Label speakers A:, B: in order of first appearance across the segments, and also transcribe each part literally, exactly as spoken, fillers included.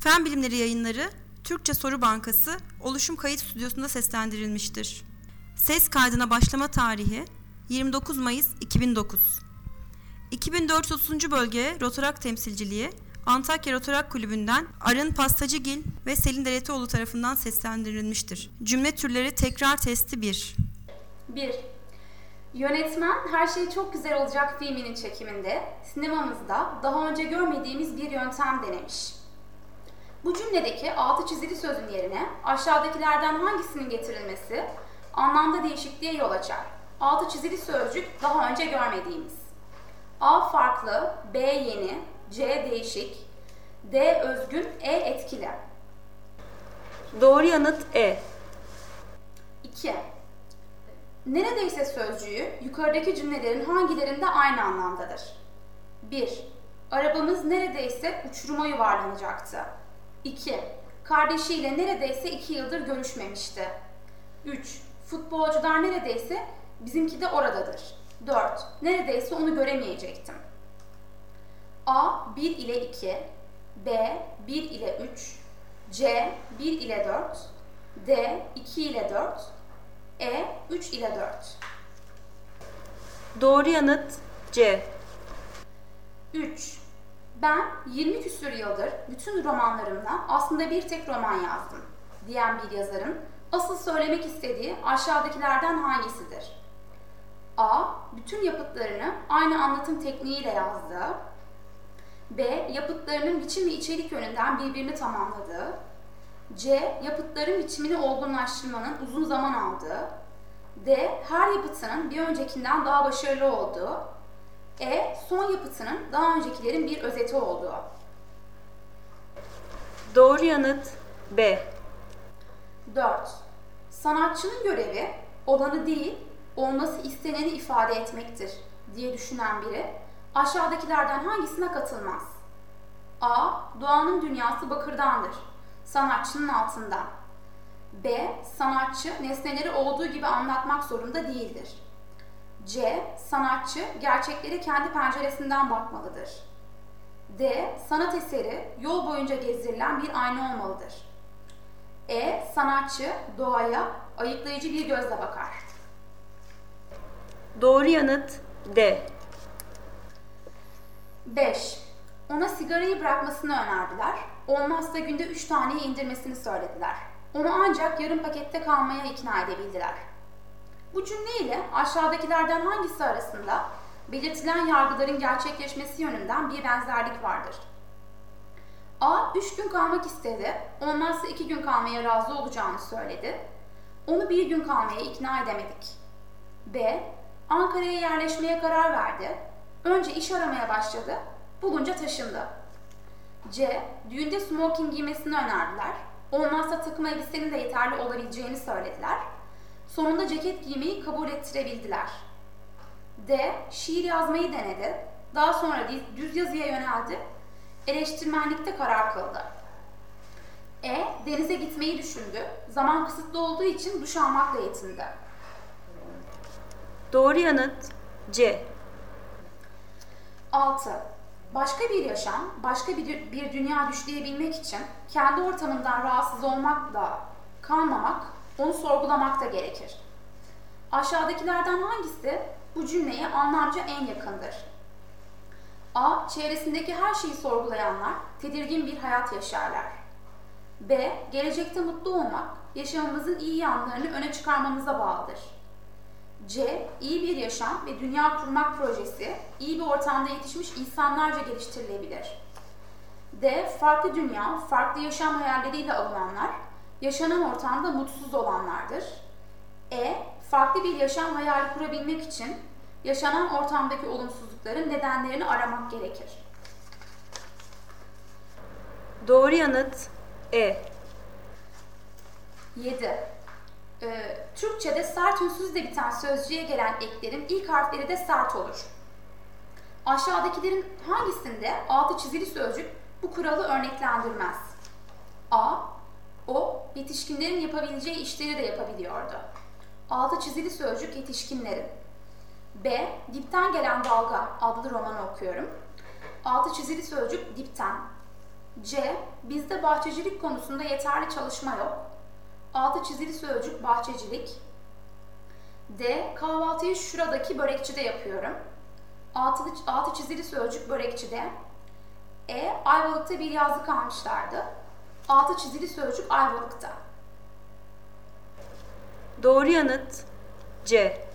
A: Fen Bilimleri Yayınları Türkçe Soru Bankası Oluşum Kayıt Stüdyosu'nda seslendirilmiştir. Ses kaydına başlama tarihi yirmi dokuz Mayıs iki bin dokuz. iki bin dört yüz otuzuncu Bölge Rotorak Temsilciliği Antakya Rotorak Kulübü'nden Arın Pastacıgil ve Selin Deretioğlu tarafından seslendirilmiştir. Cümle türleri tekrar testi bir.
B: bir. Yönetmen Her Şey Çok Güzel Olacak filminin çekiminde sinemamızda daha önce görmediğimiz bir yöntem denemiş. Bu cümledeki altı çizili sözün yerine aşağıdakilerden hangisinin getirilmesi anlamda değişikliğe yol açar? Altı çizili sözcük daha önce görmediğimiz. A farklı, B yeni, C değişik, D özgün, E etkili.
C: Doğru yanıt E.
B: iki. Neredeyse sözcüğü yukarıdaki cümlelerin hangilerinde aynı anlamdadır? bir. Arabamız neredeyse uçuruma yuvarlanacaktı. iki. Kardeşiyle neredeyse iki yıldır görüşmemişti. üç. Futbolcular neredeyse bizimki de oradadır. dört. Neredeyse onu göremeyecektim. A. bir ile iki, B. bir ile üç, C. bir ile dört, D. iki ile dört, E. üç ile dört.
C: Doğru yanıt C.
B: üç. Ben yirmi küsur yıldır bütün romanlarımla aslında bir tek roman yazdım diyen bir yazarın asıl söylemek istediği aşağıdakilerden hangisidir? A. Bütün yapıtlarını aynı anlatım tekniğiyle yazdı. B. Yapıtlarının biçim ve içerik yönünden birbirini tamamladı. C. Yapıtların biçimini olgunlaştırmanın uzun zaman aldığı. D. Her yapıtının bir öncekinden daha başarılı olduğu. E. Son yapıtının daha öncekilerin bir özeti olduğu.
C: Doğru yanıt B.
B: dört. Sanatçının görevi olanı değil, olması isteneni ifade etmektir diye düşünen biri aşağıdakilerden hangisine katılmaz? A. Doğanın dünyası bakırdandır. Sanatçının altında. B. Sanatçı nesneleri olduğu gibi anlatmak zorunda değildir. C. Sanatçı gerçekleri kendi penceresinden bakmalıdır. D. Sanat eseri yol boyunca gezdirilen bir ayna olmalıdır. E. Sanatçı doğaya ayıklayıcı bir gözle bakar.
C: Doğru yanıt D.
B: beş. Ona sigarayı bırakmasını önerdiler. Olmazsa günde üç taneye indirmesini söylediler. Onu ancak yarım pakette kalmaya ikna edebildiler. Bu cümle ile aşağıdakilerden hangisi arasında belirtilen yargıların gerçekleşmesi yönünden bir benzerlik vardır? A. Üç gün kalmak istedi. Olmazsa iki gün kalmaya razı olacağını söyledi. Onu bir gün kalmaya ikna edemedik. B. Ankara'ya yerleşmeye karar verdi. Önce iş aramaya başladı. Bulunca taşındı. C. Düğünde smoking giymesini önerdiler. Olmazsa takım elbisenin de yeterli olabileceğini söylediler. Sonunda ceket giymeyi kabul ettirebildiler. D. Şiir yazmayı denedi. Daha sonra düz yazıya yöneldi. Eleştirmenlikte karar kıldı. E. Denize gitmeyi düşündü. Zaman kısıtlı olduğu için duş almakla yetindi.
C: Doğru yanıt C.
B: altı. Başka bir yaşam, başka bir, bir dünya düşleyebilmek için kendi ortamından rahatsız olmakla kalmamak, onu sorgulamak da gerekir. Aşağıdakilerden hangisi bu cümleye anlamca en yakındır? A. Çevresindeki her şeyi sorgulayanlar tedirgin bir hayat yaşarlar. B. Gelecekte mutlu olmak, yaşamımızın iyi yanlarını öne çıkarmamıza bağlıdır. C. İyi bir yaşam ve dünya kurmak projesi, iyi bir ortamda yetişmiş insanlarca geliştirilebilir. D. Farklı dünya, farklı yaşam hayalleriyle avunanlar, yaşanan ortamda mutsuz olanlardır. E. Farklı bir yaşam hayali kurabilmek için yaşanan ortamdaki olumsuzlukların nedenlerini aramak gerekir.
C: Doğru yanıt E.
B: yedi. Ee, Türkçe'de sert ünsüzle biten sözcüğe gelen eklerin ilk harfleri de sert olur. Aşağıdakilerin hangisinde altı çizili sözcük bu kuralı örneklendirmez? A. O, yetişkinlerin yapabileceği işleri de yapabiliyordu. Altı çizili sözcük yetişkinlerin. B. Dipten Gelen Dalga adlı romanı okuyorum. Altı çizili sözcük dipten. C. Bizde bahçecilik konusunda yeterli çalışma yok. Altı çizili sözcük bahçecilik. D. Kahvaltıyı şuradaki börekçide yapıyorum. Altı, altı çizili sözcük börekçide. E. Ayvalık'ta bir yazlık almışlardı. Altı çizili sözcük Ayvalık'ta.
C: Doğru yanıt C.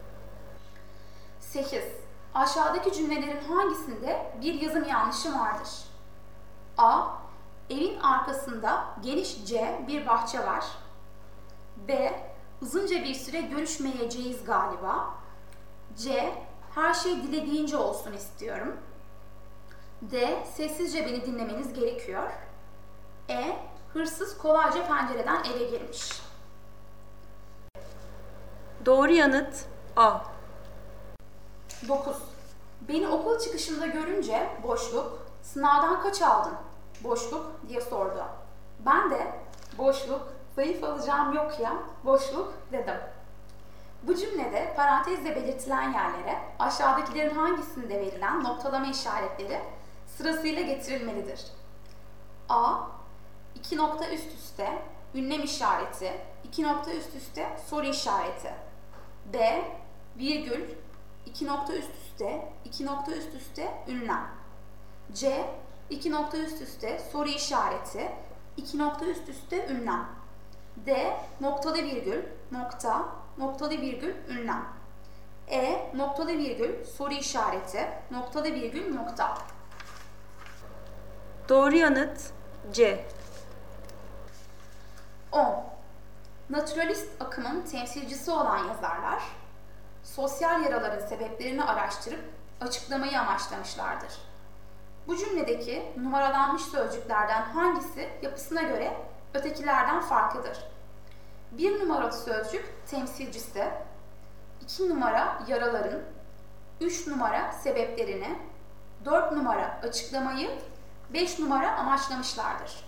B: sekiz. Aşağıdaki cümlelerin hangisinde bir yazım yanlışı vardır? A. Evin arkasında geniş C bir bahçe var. B. Uzunca bir süre görüşmeyeceğiz galiba. C. Her şey dilediğince olsun istiyorum. D. Sessizce beni dinlemeniz gerekiyor. E. Hırsız kolayca pencereden eve girmiş.
C: Doğru yanıt A.
B: dokuz. Beni okul çıkışında görünce boşluk, sınavdan kaç aldın? Boşluk diye sordu. Ben de boşluk, zayıf alacağım yok ya, boşluk dedim. Bu cümlede parantezle belirtilen yerlere aşağıdakilerin hangisinde verilen noktalama işaretleri sırasıyla getirilmelidir? A. İki nokta üst üste ünlem işareti, iki nokta üst üste soru işareti. B. Virgül, iki nokta üst üste, iki nokta üst üste ünlem. C. iki nokta üst üste soru işareti, iki nokta üst üste ünlem. D. Noktalı virgül, nokta, noktalı virgül ünlem. E. Noktalı virgül soru işareti, noktalı virgül nokta.
C: Doğru yanıt C.
B: on. Naturalist akımın temsilcisi olan yazarlar, sosyal yaraların sebeplerini araştırıp açıklamayı amaçlamışlardır. Bu cümledeki numaralanmış sözcüklerden hangisi yapısına göre ötekilerden farklıdır? Bir numaralı sözcük temsilcisi, iki numara yaraların, üç numara sebeplerini, dört numara açıklamayı, beş numara amaçlamışlardır.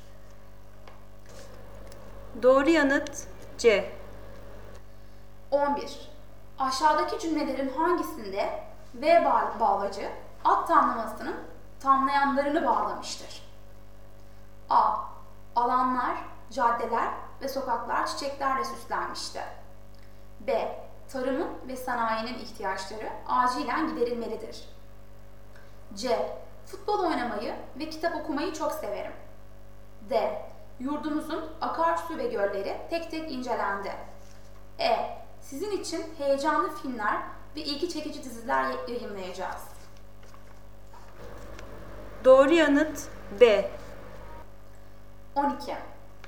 C: Doğru yanıt C.
B: on bir. Aşağıdaki cümlelerin hangisinde V bağlacı ad tamlamasının tamlayanlarını bağlamıştır? A. Alanlar, caddeler ve sokaklar çiçeklerle süslenmişti. B. Tarımın ve sanayinin ihtiyaçları acilen giderilmelidir. C. Futbol oynamayı ve kitap okumayı çok severim. D. Yurdumuzun akarsu ve gölleri tek tek incelendi. E. Sizin için heyecanlı filmler ve ilgi çekici diziler yayınlayacağız.
C: Doğru yanıt B.
B: on iki.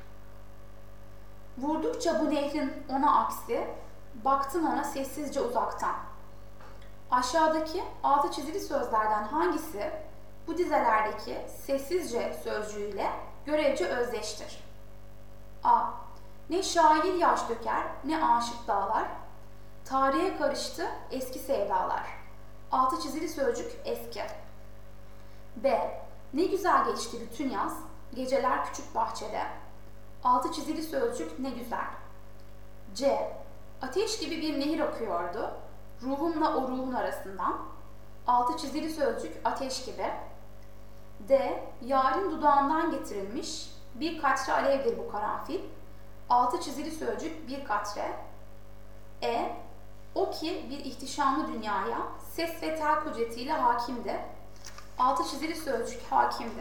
B: Vurdukça bu nehrin ona aksi, baktım ona sessizce uzaktan. Aşağıdaki altı çizili sözlerden hangisi bu dizelerdeki sessizce sözcüğüyle görevce özdeştir? A. Ne şair yaş döker, ne aşık dağlar. Tarihe karıştı eski sevdalar. Altı çizili sözcük eski. B. Ne güzel geçti bütün yaz, geceler küçük bahçede. Altı çizili sözcük ne güzel. C. Ateş gibi bir nehir akıyordu, ruhumla o ruhun arasından. Altı çizili sözcük ateş gibi. D. Yarın dudağından getirilmiş, bir katre alevdir bu karanfil. Altı çizili sözcük bir katre. E. O ki bir ihtişamlı dünyaya ses ve tel kudretiyle hakimdi. Altı çizili sözcük hakimdi.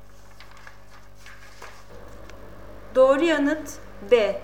C: Doğru yanıt B.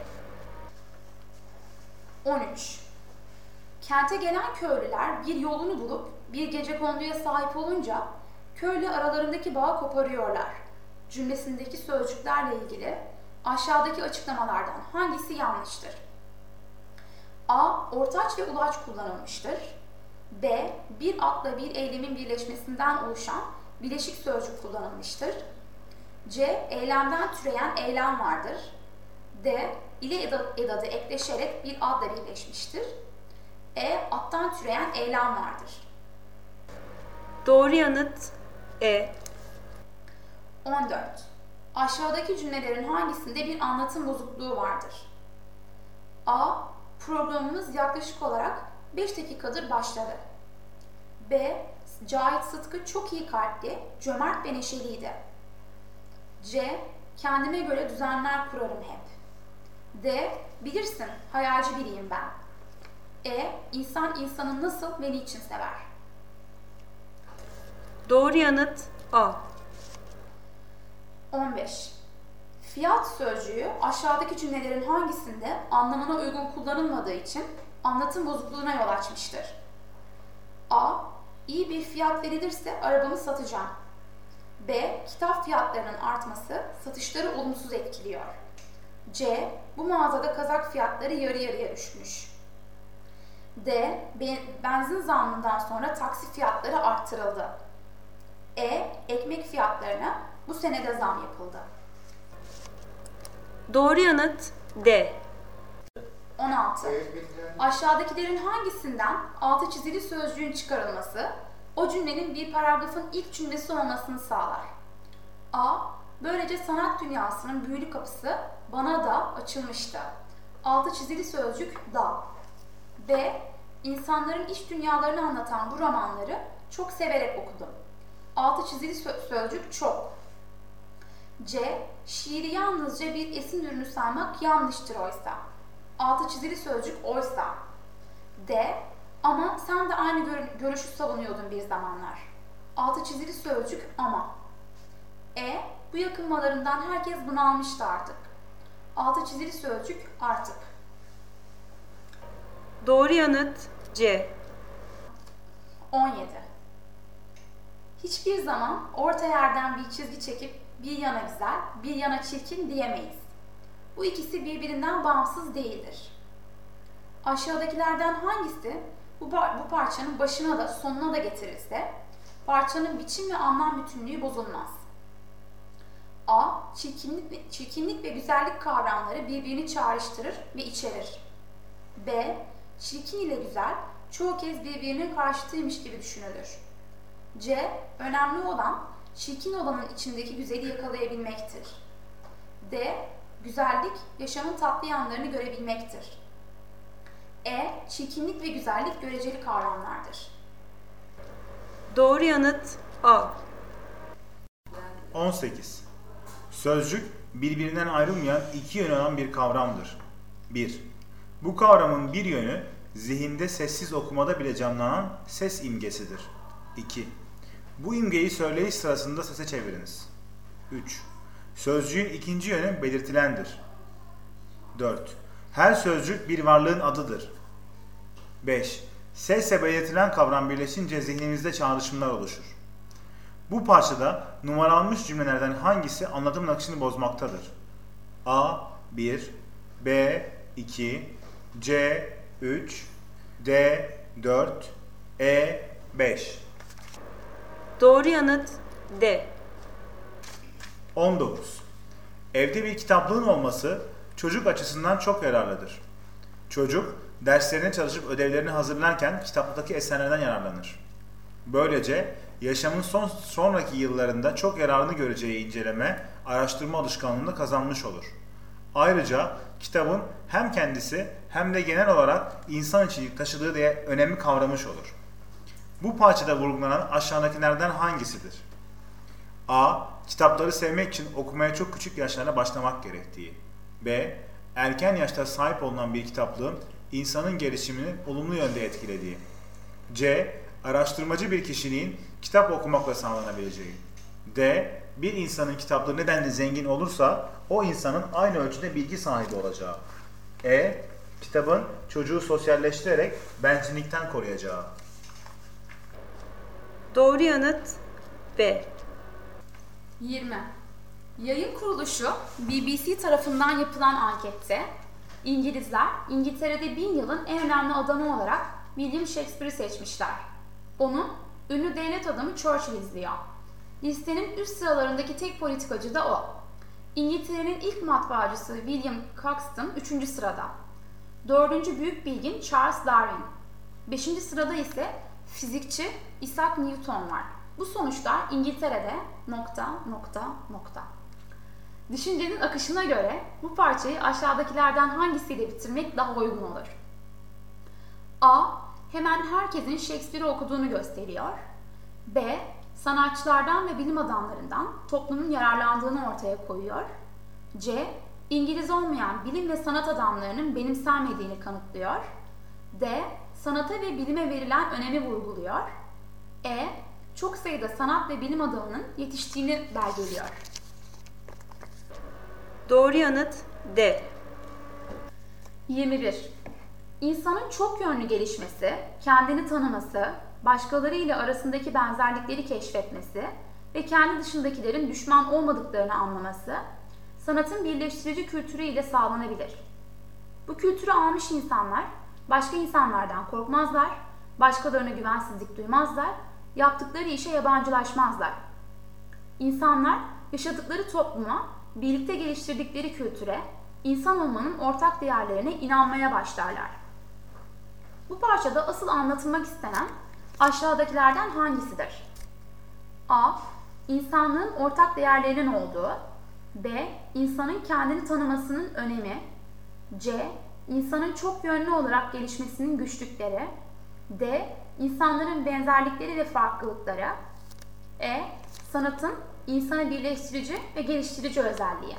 B: on üç. Kente gelen köylüler bir yolunu bulup bir gecekonduya sahip olunca köylü aralarındaki bağı koparıyorlar cümlesindeki sözcüklerle ilgili aşağıdaki açıklamalardan hangisi yanlıştır? A. Ortaç ve ulaç kullanılmıştır. B. Bir adla bir eylemin birleşmesinden oluşan bileşik sözcük kullanılmıştır. C. Eylemden türeyen eylem vardır. D. İle edadı ekleşerek bir adla birleşmiştir. E. Attan türeyen eylem vardır.
C: Doğru yanıt E.
B: on dört. Aşağıdaki cümlelerin hangisinde bir anlatım bozukluğu vardır? A. Programımız yaklaşık olarak beş dakikadır başladı. B. Cahit Sıtkı çok iyi kalpli, cömert ve neşeliydi. C. Kendime göre düzenler kurarım hep. D. Bilirsin, hayalci biriyim ben. E. İnsan insanı nasıl ve niçin sever?
C: Doğru yanıt A.
B: on beş. Fiyat sözcüğü aşağıdaki cümlelerin hangisinde anlamına uygun kullanılmadığı için anlatım bozukluğuna yol açmıştır? A. İyi bir fiyat verilirse arabamı satacağım. B. Kitap fiyatlarının artması satışları olumsuz etkiliyor. C. Bu mağazada kazak fiyatları yarı yarıya düşmüş. D. Benzin zammından sonra taksi fiyatları arttırıldı. E. Ekmek fiyatlarına bu senede zam yapıldı.
C: Doğru yanıt D.
B: on altı. Aşağıdakilerin hangisinden altı çizili sözcüğün çıkarılması o cümlenin bir paragrafın ilk cümlesi olmasını sağlar? A. Böylece sanat dünyasının büyülü kapısı bana da açılmıştı. Altı çizili sözcük da. B. İnsanların iç dünyalarını anlatan bu romanları çok severek okudum. Altı çizili sö- sözcük çok. C. Şiiri yalnızca bir esin ürünü saymak yanlıştır oysa. Altı çizili sözcük oysa. D. Ama sen de aynı gör- görüşü savunuyordun bir zamanlar. Altı çizili sözcük ama. E. Bu yakınmalarından herkes bunalmıştı artık. Altı çizili sözcük artık.
C: Doğru yanıt C.
B: on yedi. Hiçbir zaman orta yerden bir çizgi çekip bir yana güzel, bir yana çirkin diyemeyiz. Bu ikisi birbirinden bağımsız değildir. Aşağıdakilerden hangisi bu, bu parçanın başına da sonuna da getirirse parçanın biçim ve anlam bütünlüğü bozulmaz? A. Çirkinlik ve, çirkinlik ve güzellik kavramları birbirini çağrıştırır ve içerir. B. Çirkin ile güzel çoğu kez birbirinin karşıtıymış gibi düşünülür. C. Önemli olan çirkin olanın içindeki güzeli yakalayabilmektir. D. Güzellik yaşamın tatlı yanlarını görebilmektir. E. Çirkinlik ve güzellik göreceli kavramlardır.
C: Doğru yanıt A.
D: on sekiz. Sözcük birbirinden ayrılmayan iki yönü olan bir kavramdır. bir. Bu kavramın bir yönü zihinde sessiz okumada bile canlanan ses imgesidir. iki. Bu imgeyi söyleyiş sırasında sese çeviriniz. üç. Sözcüğün ikinci yönü belirtilendir. dört. Her sözcük bir varlığın adıdır. beş. Sesle belirtilen kavram birleşince zihnimizde çağrışımlar oluşur. Bu parçada numaralanmış cümlelerden hangisi anlatım akışını bozmaktadır? A. bir, B. iki, C. üç, D. dört, E. beş.
C: Doğru yanıt D.
D: on dokuz. Evde bir kitaplığın olması çocuk açısından çok yararlıdır. Çocuk derslerine çalışıp ödevlerini hazırlarken kitaptaki eserlerden yararlanır. Böylece yaşamın son sonraki yıllarında çok yararını göreceği inceleme, araştırma alışkanlığını kazanmış olur. Ayrıca kitabın hem kendisi hem de genel olarak insan içeriği taşıdığı diye önemi kavramış olur. Bu parçada vurgulanan aşağıdakilerden hangisidir? A. Kitapları sevmek için okumaya çok küçük yaşlarda başlamak gerektiği. B. Erken yaşta sahip olunan bir kitaplığın insanın gelişimini olumlu yönde etkilediği. C. Araştırmacı bir kişiliğin kitap okumakla sağlanabileceği. D. Bir insanın kitapları nedenle zengin olursa o insanın aynı ölçüde bilgi sahibi olacağı. E. Kitabın çocuğu sosyalleştirerek benzinlikten koruyacağı.
C: Doğru yanıt B.
B: yirmi. Yayın kuruluşu B B C tarafından yapılan ankette İngilizler İngiltere'de bin yılın en önemli adamı olarak William Shakespeare'i seçmişler. Onu ünlü devlet adamı Churchill izliyor. Listenin üst sıralarındaki tek politikacı da o. İngiltere'nin ilk matbaacısı William Caxton üçüncü sırada. dördüncü büyük bilgin Charles Darwin. beşinci sırada ise fizikçi Isaac Newton var. Bu sonuçlar İngiltere'de nokta nokta nokta. Düşüncenin akışına göre bu parçayı aşağıdakilerden hangisiyle bitirmek daha uygun olur? A. Hemen herkesin Shakespeare'i okuduğunu gösteriyor. B. sanatçılardan ve bilim adamlarından toplumun yararlandığını ortaya koyuyor. C. İngiliz olmayan bilim ve sanat adamlarının benimsenmediğini kanıtlıyor. D. Sanata ve bilime verilen önemi vurguluyor. E. Çok sayıda sanat ve bilim adamının yetiştiğini belgeliyor.
C: Doğru yanıt D.
B: yirmi bir. İnsanın çok yönlü gelişmesi, kendini tanıması, başkaları ile arasındaki benzerlikleri keşfetmesi ve kendi dışındakilerin düşman olmadıklarını anlaması, sanatın birleştirici kültürü ile sağlanabilir. Bu kültürü almış insanlar, başka insanlardan korkmazlar, başkalarına güvensizlik duymazlar, yaptıkları işe yabancılaşmazlar. İnsanlar, yaşadıkları topluma, birlikte geliştirdikleri kültüre, insan olmanın ortak değerlerine inanmaya başlarlar. Bu parçada asıl anlatılmak istenen aşağıdakilerden hangisidir? A. İnsanlığın ortak değerlerinin olduğu. B. İnsanın kendini tanımasının önemi. C. İnsanın çok yönlü olarak gelişmesinin güçlükleri. D. İnsanların benzerlikleri ve farklılıkları. E. Sanatın insanı birleştirici ve geliştirici özelliği.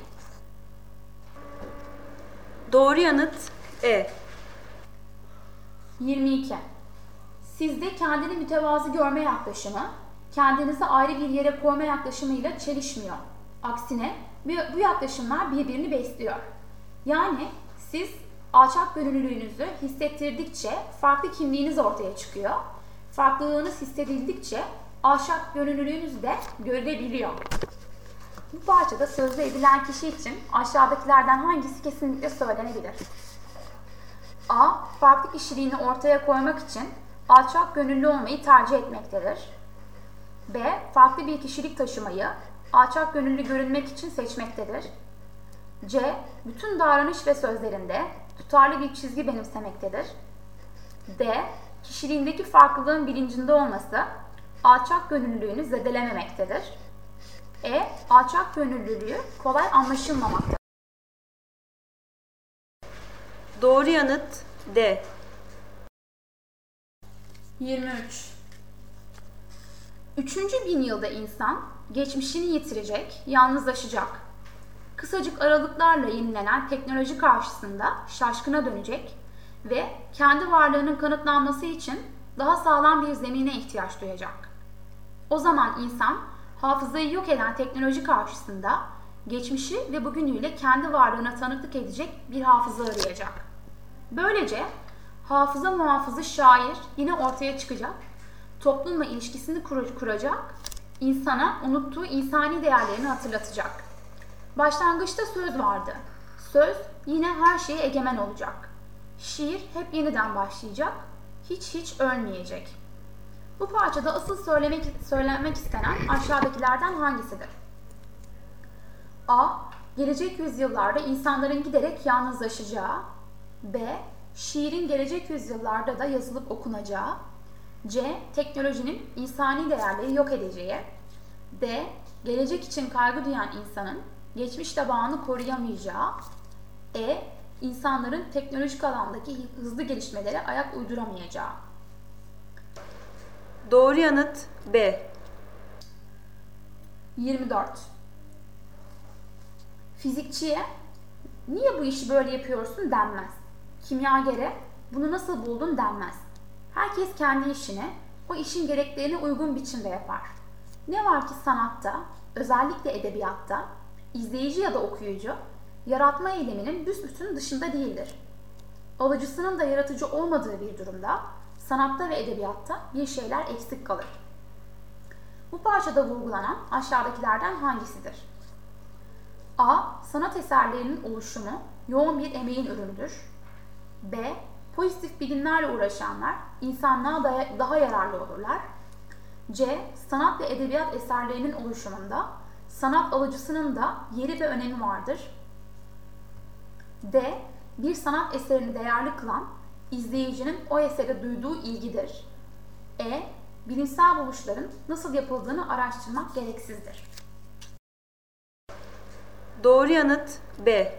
C: Doğru yanıt E.
B: yirmi iki. Sizde kendini mütevazı görme yaklaşımı, kendinizi ayrı bir yere koyma yaklaşımıyla çelişmiyor. Aksine bu yaklaşımlar birbirini besliyor. Yani siz alçak gönüllülüğünüzü hissettirdikçe farklı kimliğiniz ortaya çıkıyor. Farklılığınız hissedildikçe alçak gönüllülüğünüz de görülebiliyor. Bu parçada sözü edilen kişi için aşağıdakilerden hangisi kesinlikle söylenebilir? A. Farklı kişiliğini ortaya koymak için alçak gönüllü olmayı tercih etmektedir. B. Farklı bir kişilik taşımayı alçak gönüllü görünmek için seçmektedir. C. Bütün davranış ve sözlerinde tutarlı bir çizgi benimsemektedir. D. Kişiliğindeki farklılığın bilincinde olması alçak gönüllülüğünü zedelememektedir. E. Alçak gönüllülüğü kolay anlaşılmamaktadır.
C: Doğru yanıt D.
B: yirmi üç. Üçüncü bin yılda insan geçmişini yitirecek, yalnızlaşacak. Kısacık aralıklarla yenilenen teknoloji karşısında şaşkına dönecek ve kendi varlığının kanıtlanması için daha sağlam bir zemine ihtiyaç duyacak. O zaman insan hafızayı yok eden teknoloji karşısında geçmişi ve bugünüyle kendi varlığına tanıklık edecek bir hafıza arayacak. Böylece hafıza muhafızı şair yine ortaya çıkacak, toplumla ilişkisini kur- kuracak, insana unuttuğu insani değerlerini hatırlatacak. Başlangıçta söz vardı. Söz yine her şeye egemen olacak. Şiir hep yeniden başlayacak, hiç hiç ölmeyecek. Bu parçada asıl söylemek, söylenmek istenen aşağıdakilerden hangisidir? A. Gelecek yüzyıllarda insanların giderek yalnızlaşacağı. B. Şiirin gelecek yüzyıllarda da yazılıp okunacağı. C. Teknolojinin insani değerleri yok edeceği. D. Gelecek için kaygı duyan insanın geçmişte bağını koruyamayacağı. E. İnsanların teknolojik alandaki hızlı gelişmelere ayak uyduramayacağı.
C: Doğru yanıt B.
B: yirmi dört. Fizikçiye niye bu işi böyle yapıyorsun denmez. Kimyagere bunu nasıl buldun denmez. Herkes kendi işini o işin gereklerine uygun biçimde yapar. Ne var ki sanatta, özellikle edebiyatta, izleyici ya da okuyucu yaratma eyleminin büsbütün dışında değildir. Alıcısının da yaratıcı olmadığı bir durumda sanatta ve edebiyatta bir şeyler eksik kalır. Bu parçada vurgulanan aşağıdakilerden hangisidir? A. Sanat eserlerinin oluşumu yoğun bir emeğin ürünüdür. B. Pozitif bilimlerle uğraşanlar insanlığa daha yararlı olurlar. C. Sanat ve edebiyat eserlerinin oluşumunda sanat alıcısının da yeri ve önemi vardır. D. Bir sanat eserini değerli kılan izleyicinin o esere duyduğu ilgidir. E. Bilimsel buluşların nasıl yapıldığını araştırmak gereksizdir.
C: Doğru yanıt B.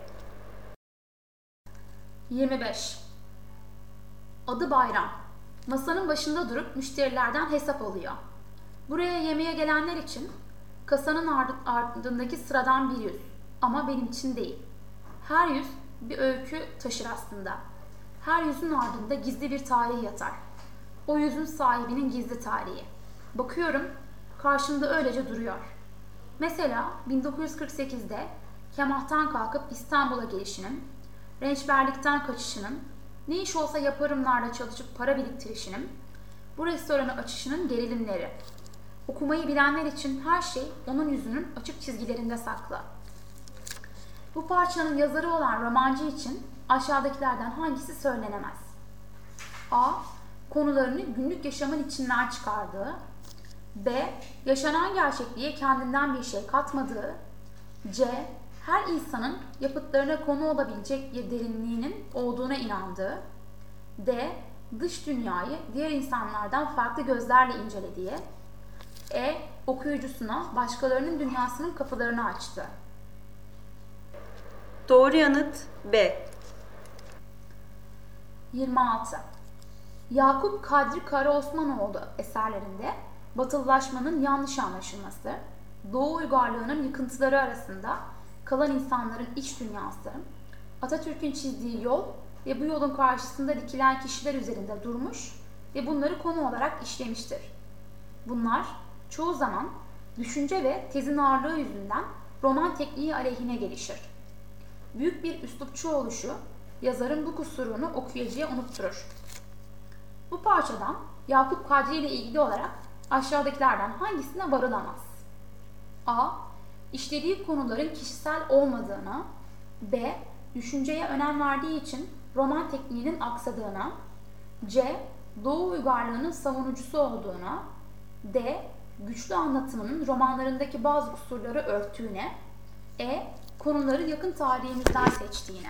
B: yirmi beş. Adı Bayram. Masanın başında durup müşterilerden hesap alıyor. Buraya yemeğe gelenler için kasanın ardındaki sıradan bir yüz. Ama benim için değil. Her yüz bir öykü taşır aslında. Her yüzün ardında gizli bir tarih yatar. O yüzün sahibinin gizli tarihi. Bakıyorum, karşımda öylece duruyor. Mesela bin dokuz yüz kırk sekizde Kemah'tan kalkıp İstanbul'a gelişinin, rençberlikten kaçışının, ne iş olsa yaparımlarla çalışıp para biriktirişinin, bu restoranı açışının gerilimleri. Okumayı bilenler için her şey onun yüzünün açık çizgilerinde saklı. Bu parçanın yazarı olan romancı için aşağıdakilerden hangisi söylenemez? A. Konularını günlük yaşamın içinden çıkardığı. B. Yaşanan gerçekliğe kendinden bir şey katmadığı. C. Her insanın yapıtlarına konu olabilecek bir derinliğinin olduğuna inandığı. D. Dış dünyayı diğer insanlardan farklı gözlerle incelediği. E. Okuyucusuna başkalarının dünyasının kapılarını açtı.
C: Doğru yanıt B.
B: yirmi altı. Yakup Kadri Karaosmanoğlu eserlerinde batılılaşmanın yanlış anlaşılması, Doğu uygarlığının yıkıntıları arasında kalan insanların iç dünyası, Atatürk'ün çizdiği yol ve bu yolun karşısında dikilen kişiler üzerinde durmuş ve bunları konu olarak işlemiştir. Bunlar çoğu zaman düşünce ve tezin ağırlığı yüzünden roman tekniği aleyhine gelişir. Büyük bir üslupçu oluşu yazarın bu kusurunu okuyucuya unutturur. Bu parçadan Yakup Kadri ile ilgili olarak aşağıdakilerden hangisine varılamaz? A. İşlediği konuların kişisel olmadığına. B. Düşünceye önem verdiği için roman tekniğinin aksadığına. C. Doğu uygarlığının savunucusu olduğuna. D. Güçlü anlatımının romanlarındaki bazı kusurları örttüğüne. E. Konuları yakın tarihimizden seçtiğine.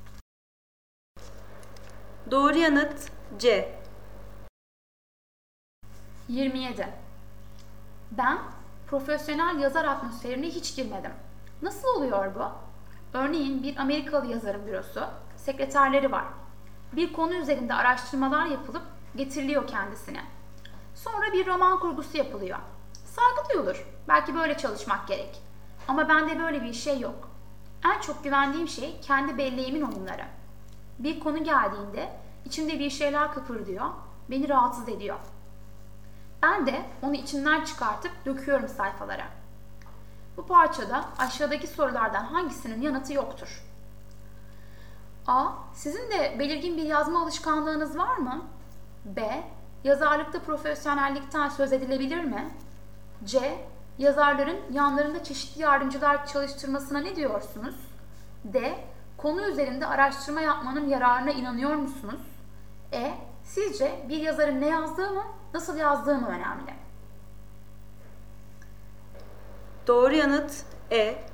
C: Doğru yanıt C.
B: yirmi yedi. Ben profesyonel yazar atmosferine hiç girmedim. Nasıl oluyor bu? Örneğin bir Amerikalı yazarın bürosu, sekreterleri var. Bir konu üzerinde araştırmalar yapılıp getiriliyor kendisine. Sonra bir roman kurgusu yapılıyor. Saygı duyulur. Belki böyle çalışmak gerek. Ama bende böyle bir şey yok. En çok güvendiğim şey kendi belleğimin oyunları. Bir konu geldiğinde içimde bir şeyler kıpırdıyor, beni rahatsız ediyor. Ben de onu içinden çıkartıp döküyorum sayfalara. Bu parçada aşağıdaki sorulardan hangisinin yanıtı yoktur? A. Sizin de belirgin bir yazma alışkanlığınız var mı? B. Yazarlıkta profesyonellikten söz edilebilir mi? C. Yazarların yanlarında çeşitli yardımcılar çalıştırmasına ne diyorsunuz? D. Konu üzerinde araştırma yapmanın yararına inanıyor musunuz? E. Sizce bir yazarın ne yazdığı mı, nasıl yazdığı mı önemli?
C: Doğru yanıt E.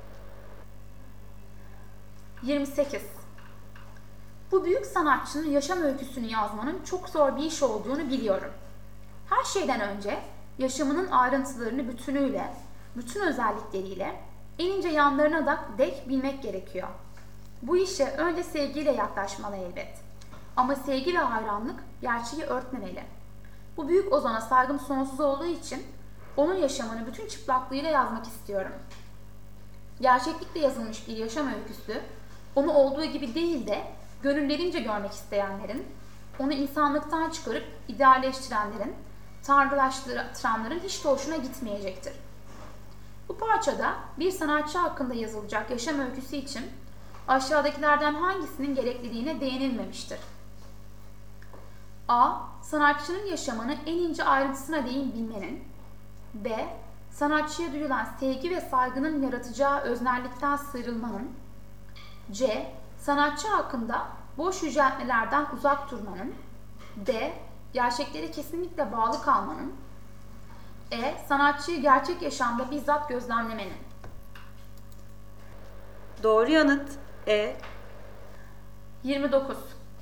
B: yirmi sekiz. Bu büyük sanatçının yaşam öyküsünü yazmanın çok zor bir iş olduğunu biliyorum. Her şeyden önce yaşamının ayrıntılarını bütünüyle, bütün özellikleriyle, en ince yanlarına da dek bilmek gerekiyor. Bu işe önce sevgiyle yaklaşmalı elbet. Ama sevgi ve hayranlık gerçeği örtmemeli. Bu büyük ozana saygım sonsuz olduğu için onun yaşamını bütün çıplaklığıyla yazmak istiyorum. Gerçeklikle yazılmış bir yaşam öyküsü, onu olduğu gibi değil de gönüllerince görmek isteyenlerin, onu insanlıktan çıkarıp idealleştirenlerin, tanrılaştıranların hiç de hoşuna gitmeyecektir. Bu parçada bir sanatçı hakkında yazılacak yaşam öyküsü için aşağıdakilerden hangisinin gerekliliğine değinilmemiştir? A. Sanatçının yaşamını en ince ayrıntısına değin bilmenin. B. Sanatçıya duyulan sevgi ve saygının yaratacağı öznellikten sıyrılmanın. C. Sanatçı hakkında boş yüceltmelerden uzak durmanın. D. Gerçeklere kesinlikle bağlı kalmanın. E. Sanatçıyı gerçek yaşamda bizzat gözlemlemenin.
C: Doğru yanıt E.
B: yirmi dokuz.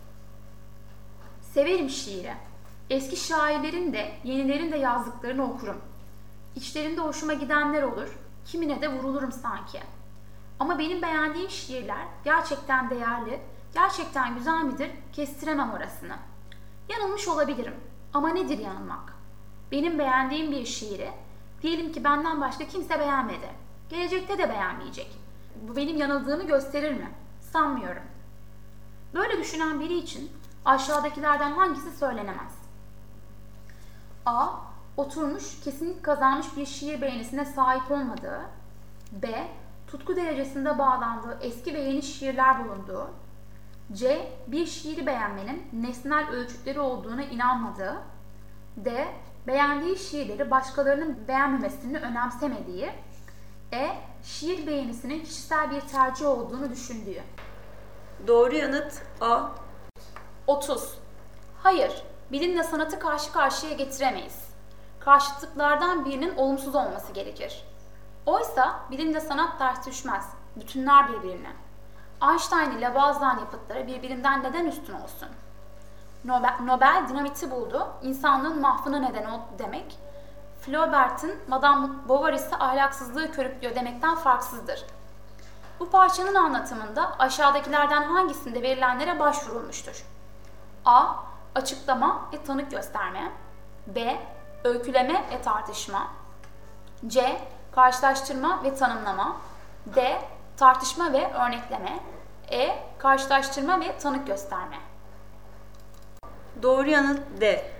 B: Severim şiiri. Eski şairlerin de yenilerin de yazdıklarını okurum. İçlerinde hoşuma gidenler olur, kimine de vurulurum sanki. Ama benim beğendiğim şiirler gerçekten değerli, gerçekten güzel midir kestiremem orasını. Yanılmış olabilirim ama nedir yanılmak? Benim beğendiğim bir şiiri Diyelim ki benden başka kimse beğenmedi. Gelecekte de beğenmeyecek. Bu benim yanıldığımı gösterir mi? Sanmıyorum. Böyle düşünen biri için aşağıdakilerden hangisi söylenemez? A. Oturmuş, kesinlik kazanmış bir şiir beğenisine sahip olmadığı. B. Tutku derecesinde bağlandığı eski ve yeni şiirler bulunduğu. C. Bir şiiri beğenmenin nesnel ölçütleri olduğuna inanmadığı. D. Beğendiği şiirleri başkalarının beğenmemesini önemsemediği. E. Şiir beğenisinin kişisel bir tercih olduğunu düşündüğü.
C: Doğru yanıt A.
B: otuz. Hayır, bilimle sanatı karşı karşıya getiremeyiz. Karşıtlıklardan birinin olumsuz olması gerekir. Oysa bilimle sanat ters düşmez, bütünler birbirine. Einstein ile Lavoisier'in yapıtları birbirinden neden üstün olsun? Nobel, Nobel dinamiti buldu, insanlığın mahvına neden oldu demek, Flaubert'in Madame Bovary ise ahlaksızlığı körüklüyor demekten farksızdır. Bu parçanın anlatımında aşağıdakilerden hangisinde verilenlere başvurulmuştur? A. Açıklama ve tanık gösterme. B. Öyküleme ve tartışma. C. Karşılaştırma ve tanımlama. D. Tartışma ve örnekleme. E. Karşılaştırma ve tanık gösterme.
C: Doğru yanıt D.